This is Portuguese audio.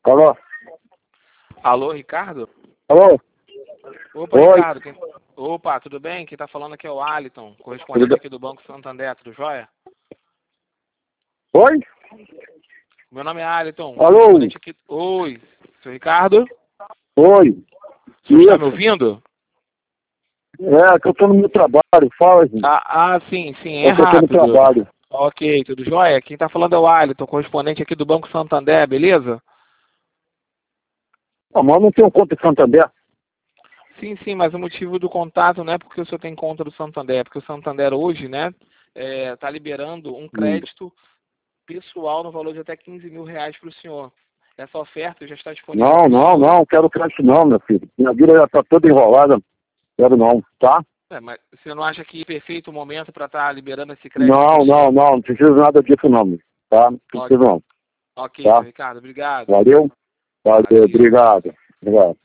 Alô? Alô, Ricardo? Alô? Opa, Oi. Ricardo. Opa, tudo bem? Quem tá falando aqui é o Aliton, correspondente aqui do Banco Santander, tudo jóia? Oi? Meu nome é Aliton, Alô? correspondente aqui... Oi, seu Ricardo? Oi. O senhor está Isso. me ouvindo? É, que eu tô no meu trabalho, fala, gente. Sim, é Eu tô no rápido. trabalho. Ok, tudo jóia? Quem tá falando é o Aliton, correspondente aqui do Banco Santander, beleza? Ah, mas eu não tenho conta em Santander. Sim, mas o motivo do contato não é porque o senhor tem conta do Santander, é porque o Santander hoje, né, tá liberando um crédito pessoal no valor de até 15 mil reais para o senhor. Essa oferta já está disponível para o senhor. Não, quero crédito não, meu filho. Minha vida já tá toda enrolada. Quero não, tá? Mas você não acha que é perfeito o momento para estar liberando esse crédito para o Não, senhor? não preciso nada disso não, meu. Tá? Não preciso não, Ok, seu tá? Ricardo, obrigado. Valeu? Valeu, Valeu. obrigado. Obrigado.